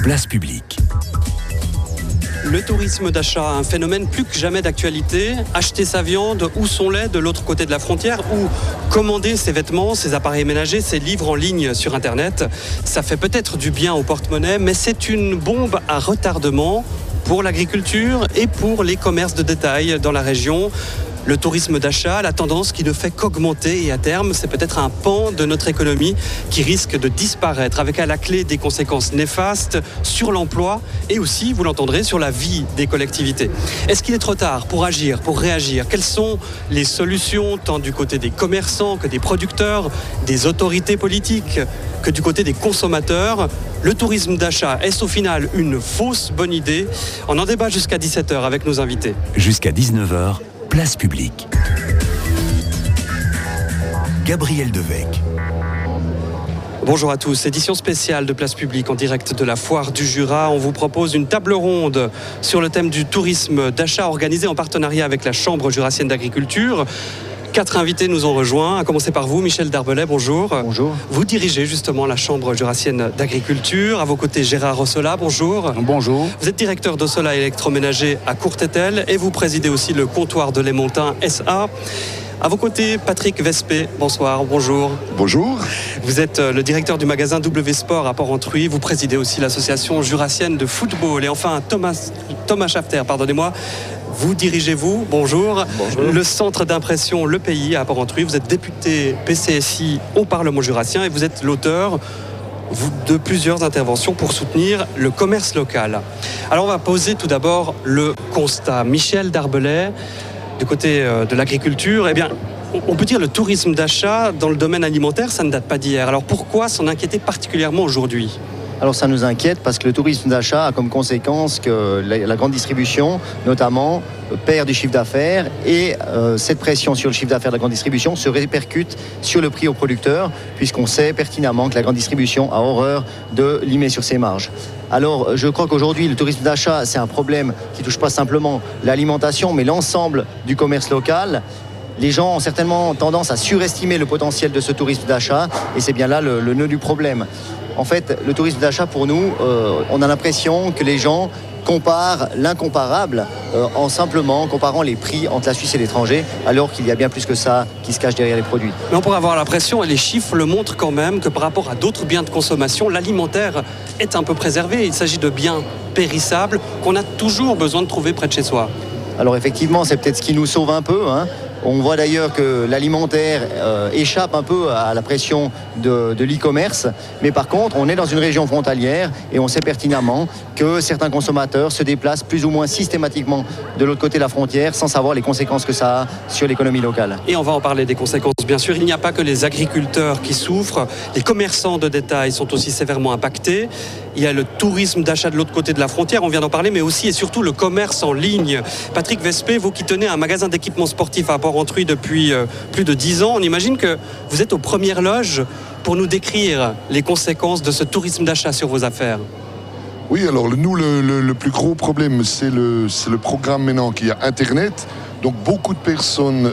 Place publique. Le tourisme d'achat, un phénomène plus que jamais d'actualité. Acheter sa viande ou son lait de l'autre côté de la frontière ou commander ses vêtements, ses appareils ménagers, ses livres en ligne sur Internet. Ça fait peut-être du bien au porte-monnaie, mais c'est une bombe à retardement pour l'agriculture et pour les commerces de détail dans la région. Le tourisme d'achat, la tendance qui ne fait qu'augmenter et à terme, c'est peut-être un pan de notre économie qui risque de disparaître avec à la clé des conséquences néfastes sur l'emploi et aussi, vous l'entendrez, sur la vie des collectivités. Est-ce qu'il est trop tard pour agir, pour réagir ? Quelles sont les solutions tant du côté des commerçants que des producteurs, des autorités politiques que du côté des consommateurs ? Le tourisme d'achat, est-ce au final une fausse bonne idée ? On en débat jusqu'à 17h avec nos invités. Jusqu'à 19h. Place publique. Gabriel Devec. Bonjour à tous, édition spéciale de Place publique en direct de la Foire du Jura. On vous propose une table ronde sur le thème du tourisme d'achat organisé en partenariat avec la Chambre jurassienne d'agriculture. 4 invités nous ont rejoints, à commencer par vous, Michel Darbelay, bonjour. Bonjour. Vous dirigez justement la Chambre jurassienne d'agriculture. À vos côtés, Gérard Ossola, bonjour. Bonjour. Vous êtes directeur d'Ossola électroménager à Courtétel et vous présidez aussi le comptoir de l'Émontin SA. À vos côtés, Patrick Vespé, bonsoir, bonjour. Bonjour. Vous êtes le directeur du magasin W Sport à Port-Entruy. Vous présidez aussi l'association jurassienne de football. Et enfin, Thomas Schafter, pardonnez-moi. Vous dirigez-vous, bonjour, le centre d'impression Le Pays à Port-Entruy. Vous êtes député PCSI au Parlement jurassien et vous êtes l'auteur de plusieurs interventions pour soutenir le commerce local. Alors on va poser tout d'abord le constat. Michel Darbelay, du côté de l'agriculture, eh bien, on peut dire le tourisme d'achat dans le domaine alimentaire, ça ne date pas d'hier. Alors pourquoi s'en inquiéter particulièrement aujourd'hui ? Alors ça nous inquiète parce que le tourisme d'achat a comme conséquence que la grande distribution, notamment, perd du chiffre d'affaires et cette pression sur le chiffre d'affaires de la grande distribution se répercute sur le prix aux producteurs puisqu'on sait pertinemment que la grande distribution a horreur de limer sur ses marges. Alors je crois qu'aujourd'hui le tourisme d'achat c'est un problème qui ne touche pas simplement l'alimentation mais l'ensemble du commerce local. Les gens ont certainement tendance à surestimer le potentiel de ce tourisme d'achat et c'est bien là le nœud du problème. En fait, le tourisme d'achat, pour nous, on a l'impression que les gens comparent l'incomparable en simplement comparant les prix entre la Suisse et l'étranger, alors qu'il y a bien plus que ça qui se cache derrière les produits. Mais on pourrait avoir l'impression, et les chiffres le montrent quand même, que par rapport à d'autres biens de consommation, l'alimentaire est un peu préservé. Il s'agit de biens périssables qu'on a toujours besoin de trouver près de chez soi. Alors effectivement, c'est peut-être ce qui nous sauve un peu, On voit d'ailleurs que l'alimentaire échappe un peu à la pression de l'e-commerce. Mais par contre, on est dans une région frontalière et on sait pertinemment que certains consommateurs se déplacent plus ou moins systématiquement de l'autre côté de la frontière sans savoir les conséquences que ça a sur l'économie locale. Et on va en parler des conséquences. Bien sûr, il n'y a pas que les agriculteurs qui souffrent. Les commerçants de détail sont aussi sévèrement impactés. Il y a le tourisme d'achat de l'autre côté de la frontière, on vient d'en parler, mais aussi et surtout le commerce en ligne. Patrick Vespé, vous qui tenez un magasin d'équipements sportifs à Port-Entruy depuis plus de 10 ans, on imagine que vous êtes aux premières loges pour nous décrire les conséquences de ce tourisme d'achat sur vos affaires. Oui, alors nous, le plus gros problème, c'est le programme maintenant qui a Internet. Donc beaucoup de personnes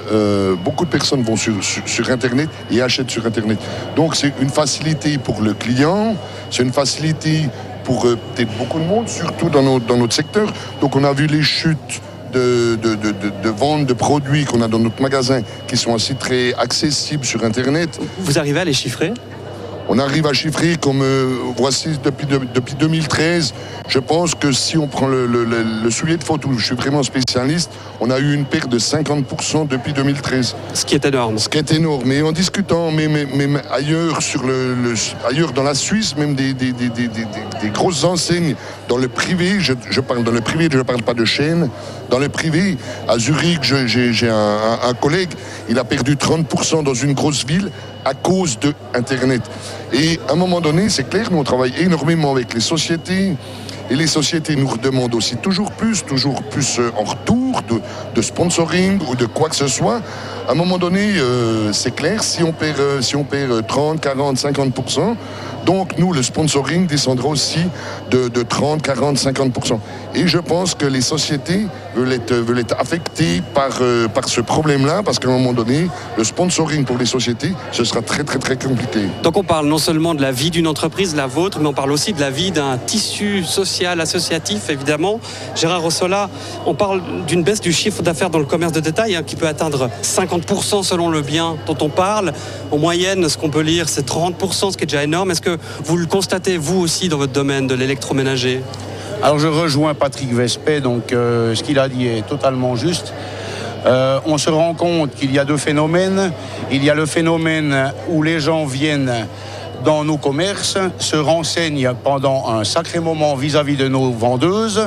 vont sur Internet et achètent sur Internet. Donc c'est une facilité pour le client, c'est une facilité pour peut-être beaucoup de monde, surtout dans notre secteur. Donc on a vu les chutes de vente de produits qu'on a dans notre magasin qui sont aussi très accessibles sur Internet. Vous arrivez à les chiffrer ? On arrive à chiffrer comme voici depuis 2013. Je pense que si on prend le soulier de photo, je suis vraiment spécialiste, on a eu une perte de 50% depuis 2013. Ce qui est énorme. Ce qui est énorme. Mais en discutant, même ailleurs, ailleurs dans la Suisse, même des grosses enseignes dans le privé, je parle dans le privé, je ne parle pas de chaîne. Dans le privé, à Zurich, j'ai un collègue, il a perdu 30% dans une grosse ville à cause de Internet. Et à un moment donné, c'est clair, nous on travaille énormément avec les sociétés, et les sociétés nous redemandent aussi toujours plus en retour. concours, de sponsoring ou de quoi que ce soit, à un moment donné, c'est clair, si on perd 30, 40, 50%, donc nous, le sponsoring descendra aussi de 30, 40, 50%. Et je pense que les sociétés veulent être affectées par ce problème-là, parce qu'à un moment donné, le sponsoring pour les sociétés, ce sera très, très, très compliqué. Donc on parle non seulement de la vie d'une entreprise, la vôtre, mais on parle aussi de la vie d'un tissu social, associatif, évidemment. Gérard Ossola, on parle d'une baisse du chiffre d'affaires dans le commerce de détail qui peut atteindre 50% selon le bien dont on parle. En moyenne, ce qu'on peut lire, c'est 30%, ce qui est déjà énorme. Est-ce que vous le constatez, vous aussi, dans votre domaine de l'électroménager ? Alors je rejoins Patrick Vespet, donc ce qu'il a dit est totalement juste. On se rend compte qu'il y a deux phénomènes. Il y a le phénomène où les gens viennent dans nos commerces, se renseignent pendant un sacré moment vis-à-vis de nos vendeuses.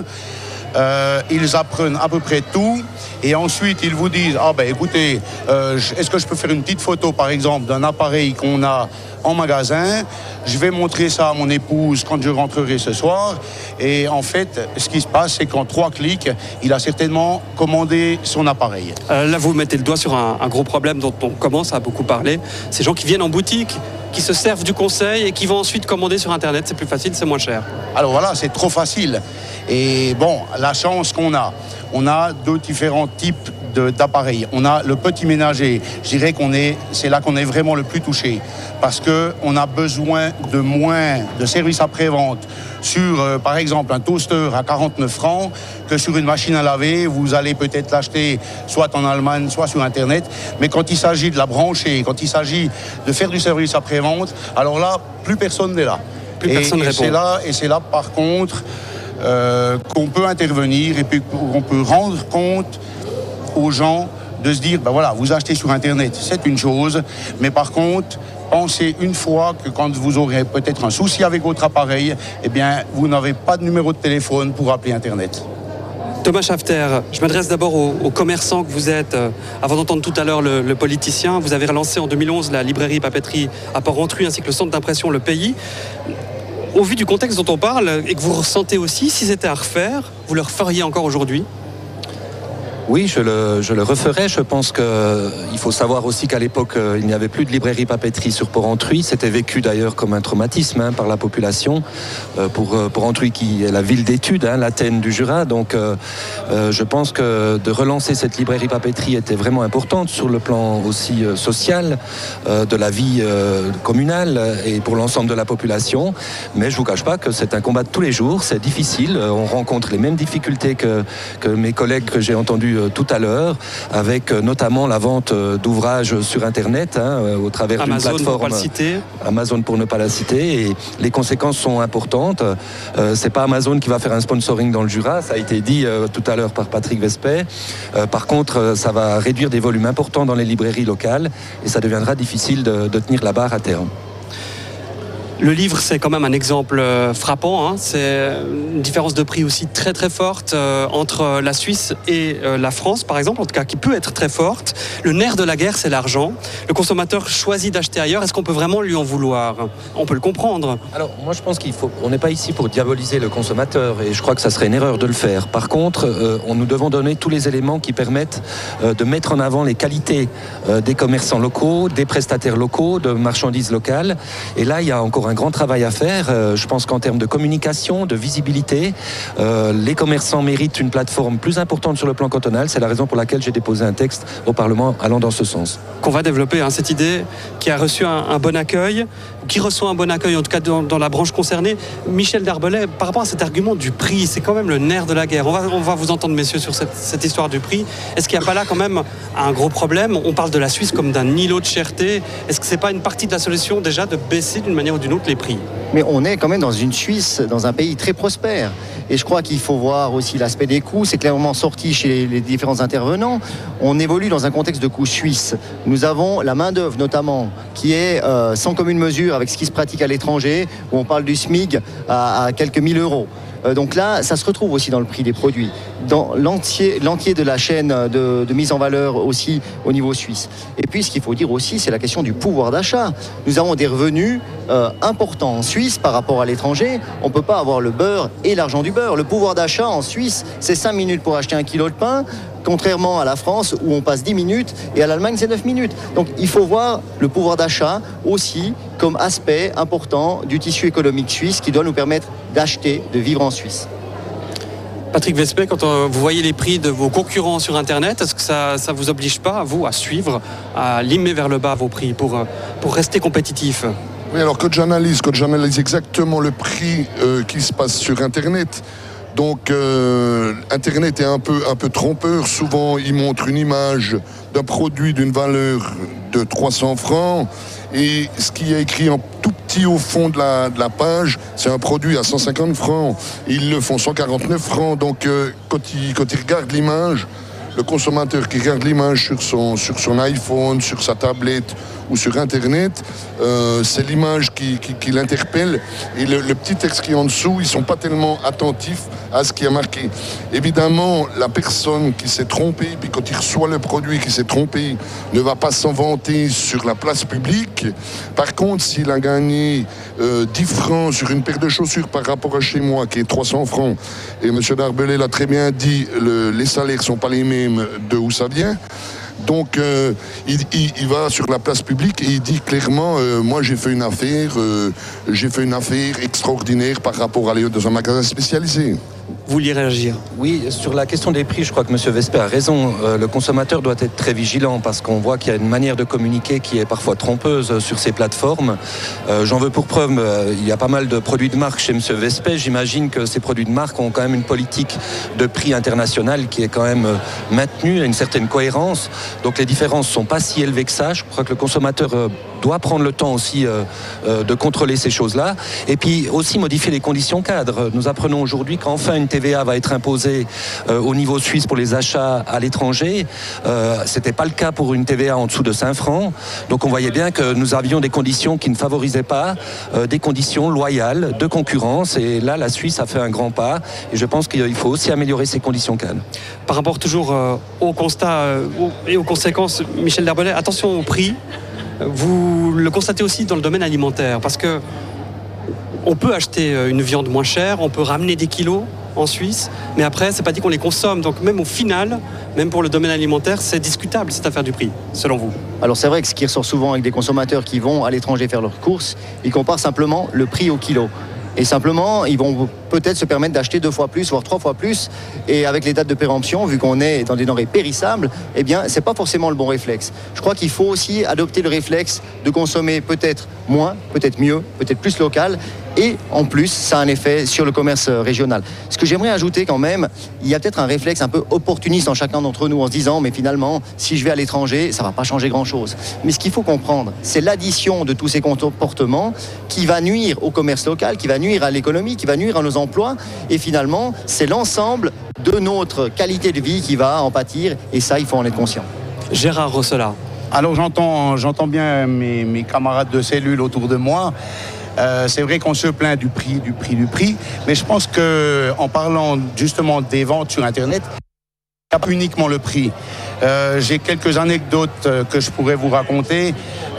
Ils apprennent à peu près tout et ensuite ils vous disent écoutez, est-ce que je peux faire une petite photo par exemple d'un appareil qu'on a en magasin, je vais montrer ça à mon épouse quand je rentrerai ce soir, et en fait ce qui se passe c'est qu'en 3 clics il a certainement commandé son appareil. Là vous mettez le doigt sur un gros problème dont on commence à beaucoup parler, ces gens qui viennent en boutique, qui se servent du conseil et qui vont ensuite commander sur internet, c'est plus facile, c'est moins cher. Alors voilà, c'est trop facile. Et bon, la chance qu'on a, on a 2 différents types d'appareils. On a le petit ménager, je dirais c'est là qu'on est vraiment le plus touché, parce qu'on a besoin de moins de services après-vente sur, par exemple, un toaster à 49 francs que sur une machine à laver. Vous allez peut-être l'acheter soit en Allemagne, soit sur Internet, mais quand il s'agit de la brancher, quand il s'agit de faire du service après-vente, alors là, plus personne n'est là. Plus personne répond. C'est là, par contre, qu'on peut intervenir et puis qu'on peut rendre compte aux gens de se dire, vous achetez sur Internet, c'est une chose, mais par contre, pensez une fois que quand vous aurez peut-être un souci avec votre appareil, vous n'avez pas de numéro de téléphone pour appeler Internet. Thomas Schafter, je m'adresse d'abord aux commerçants que vous êtes. Avant d'entendre tout à l'heure le politicien, vous avez relancé en 2011 la librairie papeterie à Port-Rentruy ainsi que le centre d'impression Le Pays. Au vu du contexte dont on parle et que vous ressentez aussi, si c'était à refaire, vous le referiez encore aujourd'hui ? Oui, je le referai. Je pense qu'il faut savoir aussi qu'à l'époque, il n'y avait plus de librairie papeterie sur Port-Rentruy. C'était vécu d'ailleurs comme un traumatisme par la population. Pour Port-Rentruy, qui est la ville d'études, l'Athènes du Jura. Donc, je pense que de relancer cette librairie papeterie était vraiment importante sur le plan aussi social de la vie communale et pour l'ensemble de la population. Mais je ne vous cache pas que c'est un combat de tous les jours. C'est difficile. On rencontre les mêmes difficultés que mes collègues que j'ai entendus tout à l'heure, avec notamment la vente d'ouvrages sur Internet au travers d'une Amazon, plateforme. pour ne pas le citer. Amazon pour ne pas la citer, et les conséquences sont importantes. C'est pas Amazon qui va faire un sponsoring dans le Jura, ça a été dit tout à l'heure par Patrick Vespet. Par contre, ça va réduire des volumes importants dans les librairies locales et ça deviendra difficile de tenir la barre à terme. Le livre, c'est quand même un exemple frappant. C'est une différence de prix aussi très très forte entre la Suisse et la France, par exemple, en tout cas qui peut être très forte. Le nerf de la guerre, c'est l'argent. Le consommateur choisit d'acheter ailleurs. Est-ce qu'on peut vraiment lui en vouloir ? On peut le comprendre. Alors, moi je pense on n'est pas ici pour diaboliser le consommateur et je crois que ça serait une erreur de le faire. Par contre, nous devons donner tous les éléments qui permettent de mettre en avant les qualités des commerçants locaux, des prestataires locaux, de marchandises locales. Et là, il y a encore un grand travail à faire. Je pense qu'en termes de communication, de visibilité, les commerçants méritent une plateforme plus importante sur le plan cantonal. C'est la raison pour laquelle j'ai déposé un texte au Parlement allant dans ce sens. Qu'on va développer cette idée qui a reçu un bon accueil, qui reçoit un bon accueil en tout cas dans la branche concernée. Michel Darbelet, par rapport à cet argument du prix, c'est quand même le nerf de la guerre. On va vous entendre, messieurs, sur cette histoire du prix. Est-ce qu'il n'y a pas là quand même un gros problème ? On parle de la Suisse comme d'un îlot de cherté. Est-ce que ce n'est pas une partie de la solution déjà de baisser d'une manière ou d'une autre les prix ? Mais on est quand même dans une Suisse, dans un pays très prospère. Et je crois qu'il faut voir aussi l'aspect des coûts. C'est clairement sorti chez les différents intervenants. On évolue dans un contexte de coûts suisses. Nous avons la main-d'œuvre notamment qui est sans commune mesure avec ce qui se pratique à l'étranger, où on parle du SMIC à quelques 1000 euros. Donc là, ça se retrouve aussi dans le prix des produits, dans l'entier de la chaîne de mise en valeur aussi au niveau suisse. Et puis, ce qu'il faut dire aussi, c'est la question du pouvoir d'achat. Nous avons des revenus importants en Suisse par rapport à l'étranger. On ne peut pas avoir le beurre et l'argent du beurre. Le pouvoir d'achat en Suisse, c'est 5 minutes pour acheter 1 kilo de pain. contrairement à la France où on passe 10 minutes et à l'Allemagne c'est 9 minutes. Donc il faut voir le pouvoir d'achat aussi comme aspect important du tissu économique suisse qui doit nous permettre d'acheter, de vivre en Suisse. Patrick Vespet, quand vous voyez les prix de vos concurrents sur Internet, est-ce que ça ne vous oblige pas, vous, à suivre, à limer vers le bas vos prix pour rester compétitif ? Oui, alors quand j'analyse exactement le prix qui se passe sur Internet, donc Internet est un peu trompeur. Souvent, il montre une image d'un produit d'une valeur de 300 francs et ce qui est écrit en tout petit au fond de la page, c'est un produit à 150 francs. Ils le font 149 francs. Donc quand il regarde l'image, le consommateur qui regarde l'image sur son iPhone, sur sa tablette ou sur Internet, c'est l'image qui l'interpelle. Et le petit texte qui est en dessous, ils ne sont pas tellement attentifs à ce qui est marqué. Évidemment, la personne qui s'est trompée, puis quand il reçoit le produit qui s'est trompé, ne va pas s'en vanter sur la place publique. Par contre, s'il a gagné 10 francs sur une paire de chaussures par rapport à chez moi, qui est 300 francs, et M. Darbellay l'a très bien dit, les salaires ne sont pas les mêmes de où ça vient. Donc il va sur la place publique et il dit clairement moi j'ai fait une affaire extraordinaire par rapport à aller dans un magasin spécialisé. Vous vouliez réagir? Oui, sur la question des prix, je crois que M. Vespet a raison. Le consommateur doit être très vigilant parce qu'on voit qu'il y a une manière de communiquer qui est parfois trompeuse sur ces plateformes. J'en veux pour preuve, il y a pas mal de produits de marque chez M. Vespet. J'imagine que ces produits de marque ont quand même une politique de prix internationale qui est quand même maintenue, à une certaine cohérence. Donc les différences ne sont pas si élevées que ça. Je crois que le consommateur doit prendre le temps aussi de contrôler ces choses-là. Et puis aussi modifier les conditions cadres. Nous apprenons aujourd'hui qu'enfin une TVA va être imposée au niveau suisse pour les achats à l'étranger. C'était pas le cas pour une TVA en dessous de 5 francs. Donc on voyait bien que nous avions des conditions qui ne favorisaient pas des conditions loyales de concurrence. Et là, la Suisse a fait un grand pas. Et je pense qu'il faut aussi améliorer ces conditions cadres. Par rapport toujours au constat et aux conséquences, Michel Darbellay, attention au prix. Vous le constatez aussi dans le domaine alimentaire, parce que on peut acheter une viande moins chère, on peut ramener des kilos en Suisse, mais après, c'est pas dit qu'on les consomme. Donc même au final, même pour le domaine alimentaire, c'est discutable cette affaire du prix, selon vous. Alors c'est vrai que ce qui ressort souvent avec des consommateurs qui vont à l'étranger faire leurs courses, ils comparent simplement le prix au kilo. Et simplement, ils vont peut-être se permettre d'acheter 2 fois plus, voire 3 fois plus. Et avec les dates de péremption, vu qu'on est dans des denrées périssables, eh bien, c'est pas forcément le bon réflexe. Je crois qu'il faut aussi adopter le réflexe de consommer peut-être moins, peut-être mieux, peut-être plus local. Et en plus, ça a un effet sur le commerce régional. Ce que j'aimerais ajouter quand même, il y a peut-être un réflexe un peu opportuniste en chacun d'entre nous en se disant, mais finalement, si je vais à l'étranger, ça ne va pas changer grand-chose. Mais ce qu'il faut comprendre, c'est l'addition de tous ces comportements qui va nuire au commerce local, qui va nuire à l'économie, qui va nuire à nos emplois. Et finalement, c'est l'ensemble de notre qualité de vie qui va en pâtir. Et ça, il faut en être conscient. Gérard Rossola. Alors j'entends bien mes camarades de cellule autour de moi. C'est vrai qu'on se plaint du prix, mais je pense qu'en parlant justement des ventes sur Internet, il n'y a pas uniquement le prix. J'ai quelques anecdotes que je pourrais vous raconter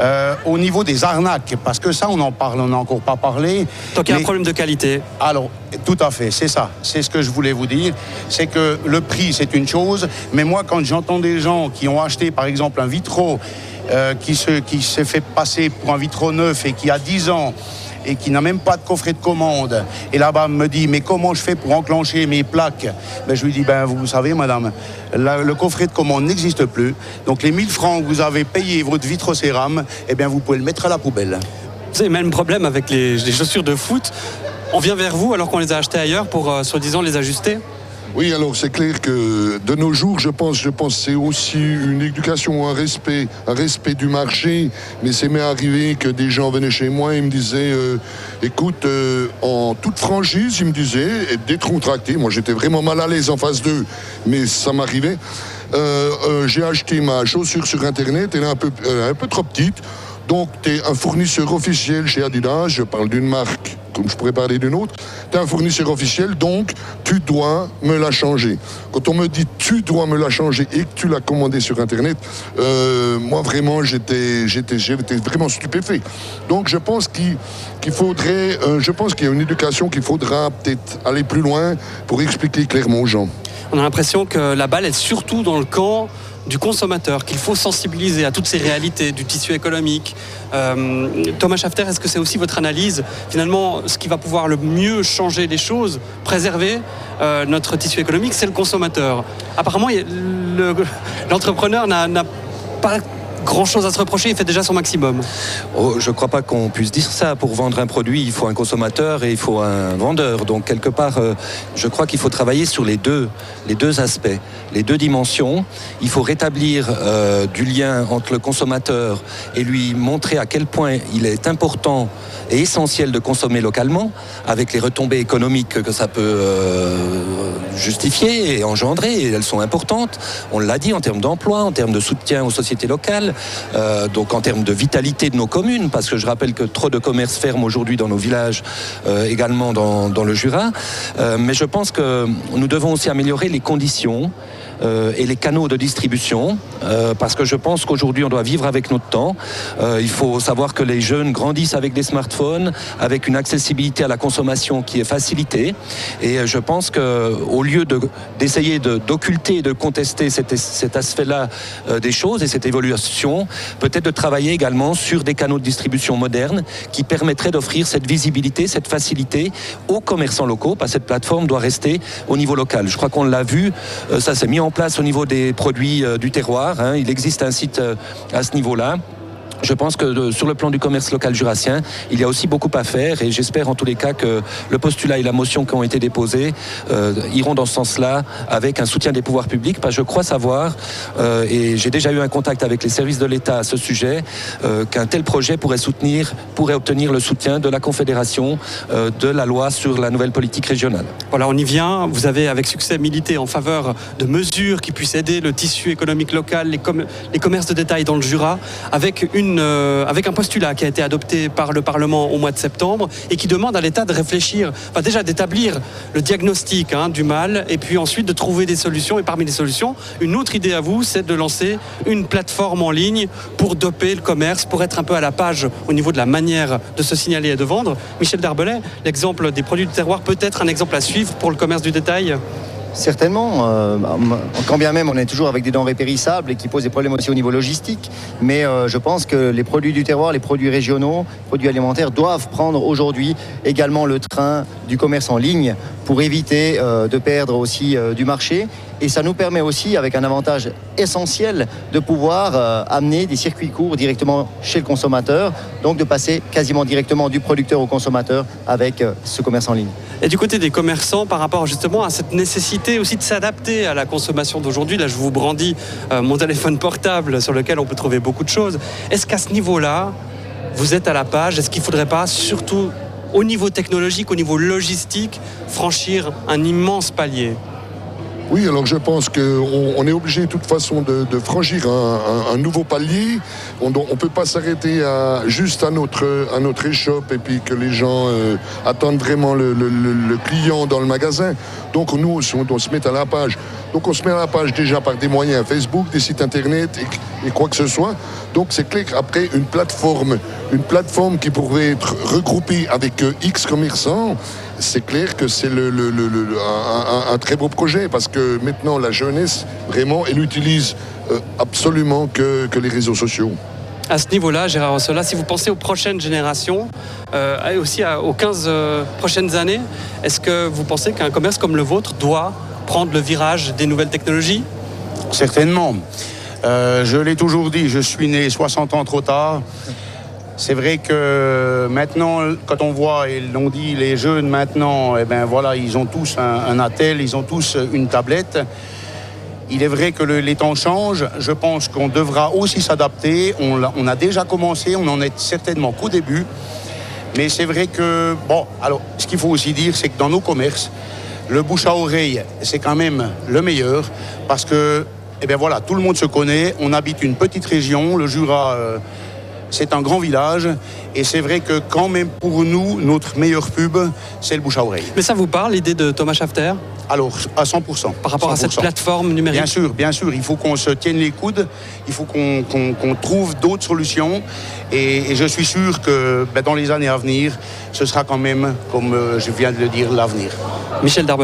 au niveau des arnaques, parce que ça, on n'a encore pas parlé. Donc il y a un problème de qualité. Alors, tout à fait, c'est ça. C'est ce que je voulais vous dire. C'est que le prix, c'est une chose, mais moi, quand j'entends des gens qui ont acheté, par exemple, un vitro, qui s'est fait passer pour un vitro neuf et qui a 10 ans, et qui n'a même pas de coffret de commande. Et là-bas, me dit, mais comment je fais pour enclencher mes plaques? Je lui dis, vous savez, madame, le coffret de commande n'existe plus. Donc les 1000 francs que vous avez payé votre vitrocéram, vous pouvez le mettre à la poubelle. Vous avez même problème avec les chaussures de foot. On vient vers vous alors qu'on les a achetées ailleurs pour, soi-disant, les ajuster? Oui, alors c'est clair que de nos jours, je pense que c'est aussi une éducation, un respect du marché. Mais c'est m'est arrivé que des gens venaient chez moi et me disaient écoute, en toute franchise, ils me disaient, et décontracté, moi j'étais vraiment mal à l'aise en face d'eux, mais ça m'arrivait. J'ai acheté ma chaussure sur Internet, elle est un peu trop petite. Donc, tu es un fournisseur officiel chez Adidas, je parle d'une marque, comme je pourrais parler d'une autre. Tu es un fournisseur officiel, donc tu dois me la changer. Quand on me dit tu dois me la changer et que tu l'as commandé sur Internet, moi vraiment, j'étais vraiment stupéfait. Donc, je pense qu'il y a une éducation qu'il faudra peut-être aller plus loin pour expliquer clairement aux gens. On a l'impression que la balle est surtout dans le camp du consommateur, qu'il faut sensibiliser à toutes ces réalités du tissu économique. Thomas Schafter, est-ce que c'est aussi votre analyse? Finalement, ce qui va pouvoir le mieux changer les choses, préserver notre tissu économique, c'est le consommateur. Apparemment, l'entrepreneur n'a pas grand-chose à se reprocher, il fait déjà son maximum. Oh, je ne crois pas qu'on puisse dire ça. Pour vendre un produit, il faut un consommateur et il faut un vendeur. Donc, quelque part, je crois qu'il faut travailler sur les deux aspects, les deux dimensions. Il faut rétablir du lien entre le consommateur et lui montrer à quel point il est important et essentiel de consommer localement, avec les retombées économiques que ça peut justifier et engendrer, et elles sont importantes. On l'a dit, en termes d'emploi, en termes de soutien aux sociétés locales, donc en termes de vitalité de nos communes, parce que je rappelle que trop de commerces ferment aujourd'hui dans nos villages, également dans le Jura. Mais je pense que nous devons aussi améliorer les conditions et les canaux de distribution, parce que je pense qu'aujourd'hui on doit vivre avec notre temps. Il faut savoir que les jeunes grandissent avec des smartphones, avec une accessibilité à la consommation qui est facilitée, et je pense qu'au lieu d'essayer d'occulter, de contester cet aspect-là des choses et cette évolution, peut-être de travailler également sur des canaux de distribution modernes qui permettraient d'offrir cette visibilité, cette facilité aux commerçants locaux, parce que cette plateforme doit rester au niveau local. Je crois qu'on l'a vu, ça s'est mis en place au niveau des produits du terroir, hein. Il existe un site à ce niveau-là. Je pense que sur le plan du commerce local jurassien, il y a aussi beaucoup à faire, et j'espère en tous les cas que le postulat et la motion qui ont été déposés iront dans ce sens-là, avec un soutien des pouvoirs publics, parce que je crois savoir, et j'ai déjà eu un contact avec les services de l'État à ce sujet, qu'un tel projet pourrait obtenir le soutien de la Confédération de la loi sur la nouvelle politique régionale. Voilà, on y vient. Vous avez avec succès milité en faveur de mesures qui puissent aider le tissu économique local, les commerces de détail dans le Jura, avec un postulat qui a été adopté par le Parlement au mois de septembre et qui demande à l'État de réfléchir, déjà d'établir le diagnostic du mal, et puis ensuite de trouver des solutions. Et parmi les solutions, une autre idée à vous, c'est de lancer une plateforme en ligne pour doper le commerce, pour être un peu à la page au niveau de la manière de se signaler et de vendre. Michel Darbelay, l'exemple des produits du terroir peut être un exemple à suivre pour le commerce du détail? Certainement, quand bien même on est toujours avec des denrées périssables et qui posent des problèmes aussi au niveau logistique, mais je pense que les produits du terroir, les produits régionaux, les produits alimentaires doivent prendre aujourd'hui également le train du commerce en ligne pour éviter de perdre aussi du marché. Et ça nous permet aussi, avec un avantage essentiel, de pouvoir amener des circuits courts directement chez le consommateur, donc de passer quasiment directement du producteur au consommateur avec ce commerce en ligne. Et du côté des commerçants, par rapport justement à cette nécessité aussi de s'adapter à la consommation d'aujourd'hui, là je vous brandis mon téléphone portable sur lequel on peut trouver beaucoup de choses. Est-ce qu'à ce niveau-là, vous êtes à la page? Est-ce qu'il ne faudrait pas, surtout au niveau technologique, au niveau logistique, franchir un immense palier? Oui, alors je pense qu'on est obligé de toute façon de franchir un nouveau palier. On ne peut pas s'arrêter juste à notre échoppe et puis que les gens attendent vraiment le client dans le magasin. Donc nous, on doit se mettre à la page. Donc on se met à la page déjà par des moyens Facebook, des sites internet et quoi que ce soit. Donc c'est clair qu'après une plateforme qui pourrait être regroupée avec X commerçants, c'est clair que c'est un très beau projet, parce que maintenant la jeunesse, vraiment, elle utilise absolument que les réseaux sociaux. À ce niveau-là, Gérard Rossola, si vous pensez aux prochaines générations, et aussi aux 15 prochaines années, est-ce que vous pensez qu'un commerce comme le vôtre doit prendre le virage des nouvelles technologies? Certainement. Je l'ai toujours dit, je suis né 60 ans trop tard. C'est vrai que maintenant, quand on voit, et l'on dit, les jeunes maintenant, voilà, ils ont tous un attel, ils ont tous une tablette. Il est vrai que les temps changent. Je pense qu'on devra aussi s'adapter. On a déjà commencé, on n'en est certainement qu'au début. Mais c'est vrai que, alors, ce qu'il faut aussi dire, c'est que dans nos commerces, le bouche à oreille, c'est quand même le meilleur, parce que, voilà, tout le monde se connaît. On habite une petite région, le Jura. C'est un grand village, et c'est vrai que quand même pour nous, notre meilleure pub, c'est le bouche à oreille. Mais ça vous parle, l'idée de Thomas Schafter? Alors, à 100%. Par rapport 100%. À cette plateforme numérique? Bien sûr, il faut qu'on se tienne les coudes, il faut qu'on trouve d'autres solutions, et je suis sûr que dans les années à venir, ce sera quand même, comme je viens de le dire, l'avenir. Michel Darbelay.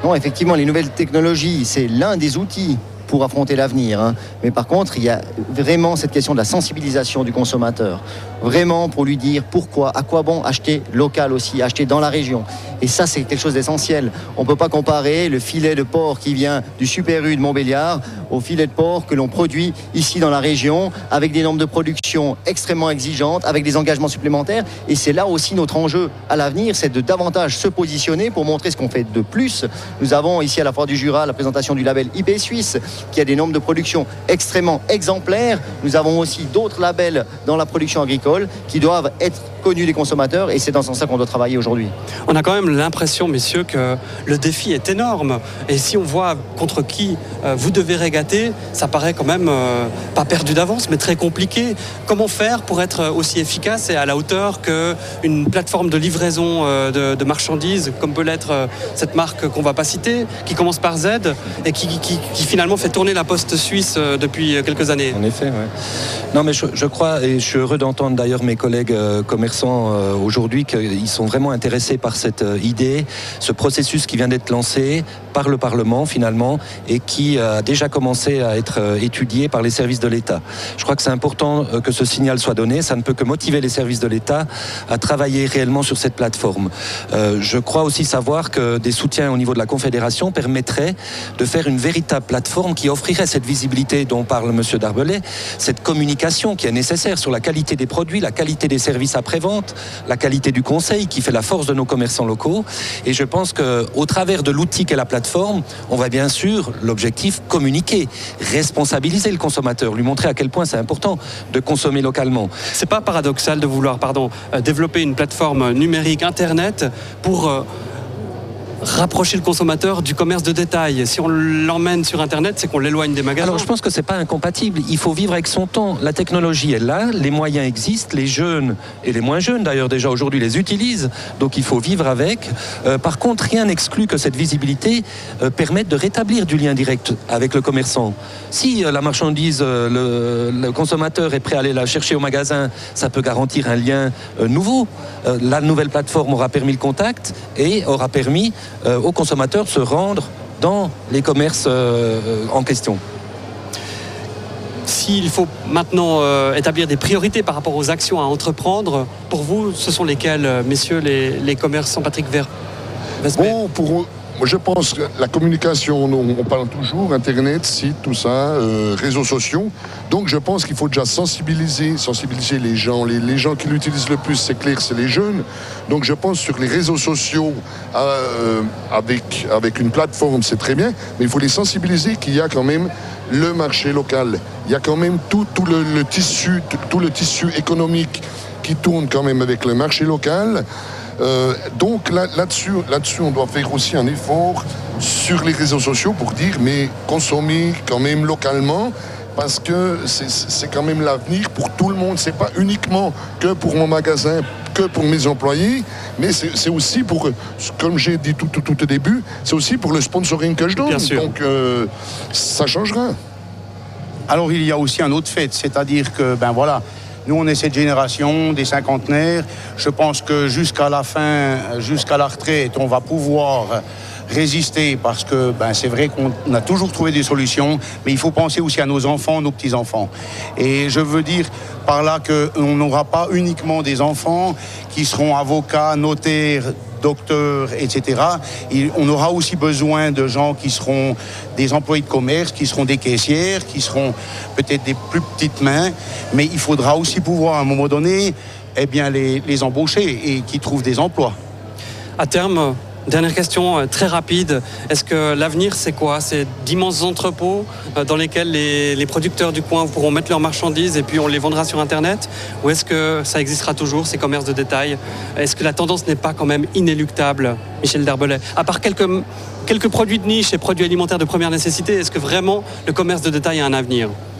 Non, effectivement, les nouvelles technologies, c'est l'un des outils pour affronter l'avenir. Hein. Mais par contre, il y a vraiment cette question de la sensibilisation du consommateur. Vraiment pour lui dire pourquoi, à quoi bon acheter local aussi, acheter dans la région. Et ça, c'est quelque chose d'essentiel. On ne peut pas comparer le filet de porc qui vient du Super U de Montbéliard au filet de porc que l'on produit ici dans la région, avec des normes de production extrêmement exigeantes, avec des engagements supplémentaires. Et c'est là aussi notre enjeu à l'avenir, c'est de davantage se positionner pour montrer ce qu'on fait de plus. Nous avons ici à la Foire du Jura la présentation du label IP Suisse, qui a des normes de production extrêmement exemplaires. Nous avons aussi d'autres labels dans la production agricole qui doivent être connus des consommateurs, et c'est dans ce sens-là qu'on doit travailler aujourd'hui. On a quand même l'impression, messieurs, que le défi est énorme. Et si on voit contre qui vous devez régater, ça paraît quand même pas perdu d'avance, mais très compliqué. Comment faire pour être aussi efficace et à la hauteur qu'une plateforme de livraison de marchandises, comme peut l'être cette marque qu'on ne va pas citer, qui commence par Z et qui finalement fait tourner la poste suisse depuis quelques années. En effet, oui. Non, mais je crois, et je suis heureux d'entendre d'ailleurs mes collègues commerçants aujourd'hui qu'ils sont vraiment intéressés par cette idée, ce processus qui vient d'être lancé par le Parlement finalement et qui a déjà commencé à être étudié par les services de l'État. Je crois que c'est important que ce signal soit donné. Ça ne peut que motiver les services de l'État à travailler réellement sur cette plateforme. Je crois aussi savoir que des soutiens au niveau de la Confédération permettraient de faire une véritable plateforme qui offrirait cette visibilité dont parle M. Darbelay, cette communication qui est nécessaire sur la qualité des produits, la qualité des services après-vente, la qualité du conseil qui fait la force de nos commerçants locaux. Et je pense qu'au travers de l'outil qu'est la plateforme, on va bien sûr, l'objectif, communiquer, responsabiliser le consommateur, lui montrer à quel point c'est important de consommer localement. C'est pas paradoxal de vouloir, développer une plateforme numérique Internet pour rapprocher le consommateur du commerce de détail. Si on l'emmène sur Internet, c'est qu'on l'éloigne des magasins. Alors je pense que c'est pas incompatible. Il faut vivre avec son temps. La technologie est là, les moyens existent, les jeunes et les moins jeunes d'ailleurs déjà aujourd'hui les utilisent. Donc il faut vivre avec. Par contre, rien n'exclut que cette visibilité permette de rétablir du lien direct avec le commerçant. Si la marchandise, le consommateur est prêt à aller la chercher au magasin, ça peut garantir un lien nouveau. La nouvelle plateforme aura permis le contact et aura permis aux consommateurs de se rendre dans les commerces en question. S'il faut maintenant établir des priorités par rapport aux actions à entreprendre, pour vous, ce sont lesquelles, messieurs les commerçants? Patrick Vesbey. Bon, moi, je pense que la communication, on parle toujours, Internet, site, tout ça, réseaux sociaux. Donc je pense qu'il faut déjà sensibiliser les gens. Les gens qui l'utilisent le plus, c'est clair, c'est les jeunes. Donc je pense sur les réseaux sociaux, avec une plateforme, c'est très bien. Mais il faut les sensibiliser qu'il y a quand même le marché local. Il y a quand même tout le tissu économique qui tourne quand même avec le marché local. Donc là-dessus, on doit faire aussi un effort sur les réseaux sociaux pour dire mais consommer quand même localement parce que c'est quand même l'avenir pour tout le monde. C'est pas uniquement que pour mon magasin, que pour mes employés, mais c'est aussi pour, comme j'ai dit tout au début, c'est aussi pour le sponsoring que je donne. Bien sûr. Donc ça changera. Alors il y a aussi un autre fait, c'est-à-dire que nous, on est cette génération des cinquantenaires. Je pense que jusqu'à la fin, jusqu'à la retraite, on va pouvoir résister parce que c'est vrai qu'on a toujours trouvé des solutions, mais il faut penser aussi à nos enfants, nos petits-enfants. Et je veux dire par là qu'on n'aura pas uniquement des enfants qui seront avocats, notaires, docteurs, etc. On aura aussi besoin de gens qui seront des employés de commerce, qui seront des caissières, qui seront peut-être des plus petites mains, mais il faudra aussi pouvoir à un moment donné les embaucher et qui trouvent des emplois. À terme, dernière question très rapide, est-ce que l'avenir c'est quoi? C'est d'immenses entrepôts dans lesquels les producteurs du coin pourront mettre leurs marchandises et puis on les vendra sur Internet? Ou est-ce que ça existera toujours, ces commerces de détail? Est-ce que la tendance n'est pas quand même inéluctable, Michel Darbelay? À part quelques produits de niche et produits alimentaires de première nécessité, est-ce que vraiment le commerce de détail a un avenir?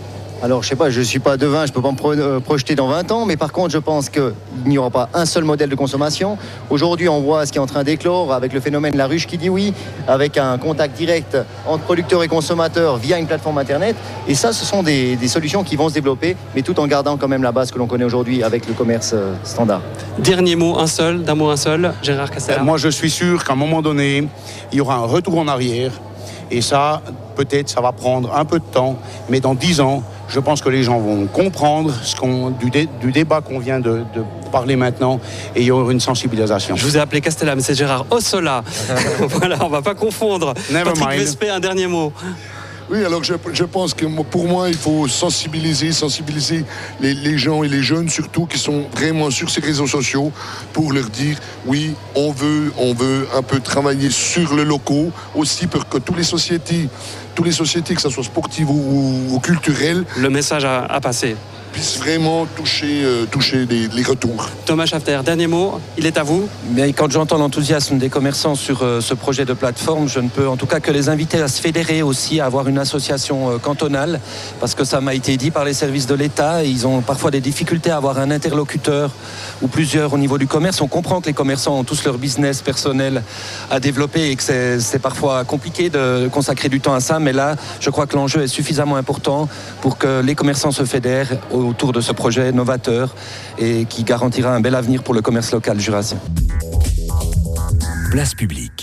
Alors, je sais pas, je suis pas devin, je peux pas me projeter dans 20 ans, mais par contre, je pense qu'il n'y aura pas un seul modèle de consommation. Aujourd'hui, on voit ce qui est en train d'éclore avec le phénomène La Ruche qui dit oui, avec un contact direct entre producteurs et consommateurs via une plateforme Internet. Et ça, ce sont des solutions qui vont se développer, mais tout en gardant quand même la base que l'on connaît aujourd'hui avec le commerce standard. Dernier mot, d'un mot un seul, Gérard Castelar. Moi, je suis sûr qu'à un moment donné, il y aura un retour en arrière. Et ça, peut-être, ça va prendre un peu de temps, mais dans 10 ans, je pense que les gens vont comprendre du débat qu'on vient de parler maintenant, et il y aura une sensibilisation. Je vous ai appelé Castelar, mais c'est Gérard Ossola. Voilà, on ne va pas confondre. Never Patrick mind. Vespet, un dernier mot. Oui, alors je pense que pour moi, il faut sensibiliser les gens et les jeunes surtout qui sont vraiment sur ces réseaux sociaux pour leur dire oui, on veut un peu travailler sur le local aussi pour que toutes les sociétés, que ce soit sportives ou culturelles, Le message a passé. puissent vraiment toucher les retours. Thomas Schafter, dernier mot, il est à vous. Mais quand j'entends l'enthousiasme des commerçants sur ce projet de plateforme, je ne peux en tout cas que les inviter à se fédérer aussi, à avoir une association cantonale, parce que ça m'a été dit par les services de l'État, ils ont parfois des difficultés à avoir un interlocuteur ou plusieurs au niveau du commerce. On comprend que les commerçants ont tous leur business personnel à développer et que c'est parfois compliqué de consacrer du temps à ça, mais là, je crois que l'enjeu est suffisamment important pour que les commerçants se fédèrent autour de ce projet novateur et qui garantira un bel avenir pour le commerce local jurassien. Place publique.